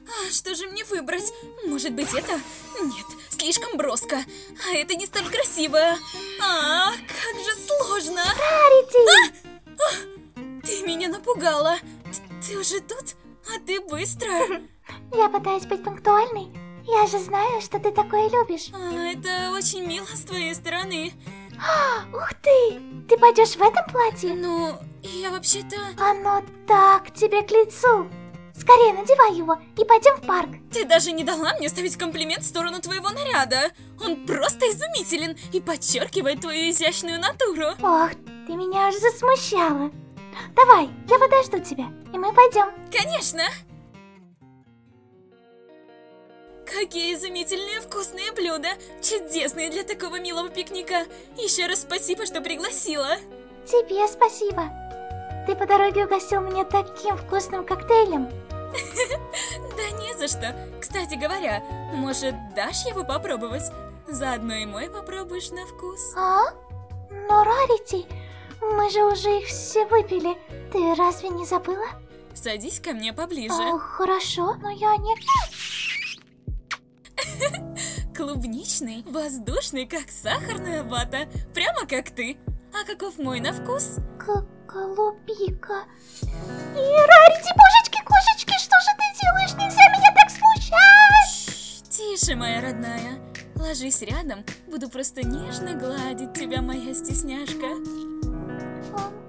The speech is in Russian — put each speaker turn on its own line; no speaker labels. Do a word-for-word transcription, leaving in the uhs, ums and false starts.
А что же мне выбрать? Может быть, это? Нет, слишком броско. А это не столь красиво. А, как же сложно.
Рарити!
А! А! Ты меня напугала. Т- Ты уже тут? А ты быстро.
Я пытаюсь быть пунктуальной. Я же знаю, что ты такое любишь.
А, это очень мило с твоей стороны.
А, ух ты! Ты пойдешь в этом платье?
Ну, я вообще-то...
Оно так тебе к лицу. Скорее надевай его и пойдем в парк.
Ты даже не дала мне ставить комплимент в сторону твоего наряда. Он просто изумителен и подчеркивает твою изящную натуру.
Ох, ты меня аж засмущала. Давай, я подожду тебя, и мы пойдем.
Конечно! Какие изумительные вкусные блюда! Чудесные для такого милого пикника! Еще раз спасибо, что пригласила!
Тебе спасибо. Ты по дороге угостил меня таким вкусным коктейлем.
Да не за что! Кстати говоря, может, дашь его попробовать? Заодно и мой попробуешь на вкус.
А? Но Рарити, мы же уже их все выпили. Ты разве не забыла?
Садись ко мне поближе.
О, хорошо, но я не...
Клубничный, воздушный, как сахарная вата. Прямо как ты. А каков мой на вкус?
К голубика. И Рарити, божечки, кошечки, что же ты делаешь? Нельзя меня так смущать!
Тише, моя родная. Ложись рядом, буду просто нежно гладить тебя, моя стесняшка.
Ам,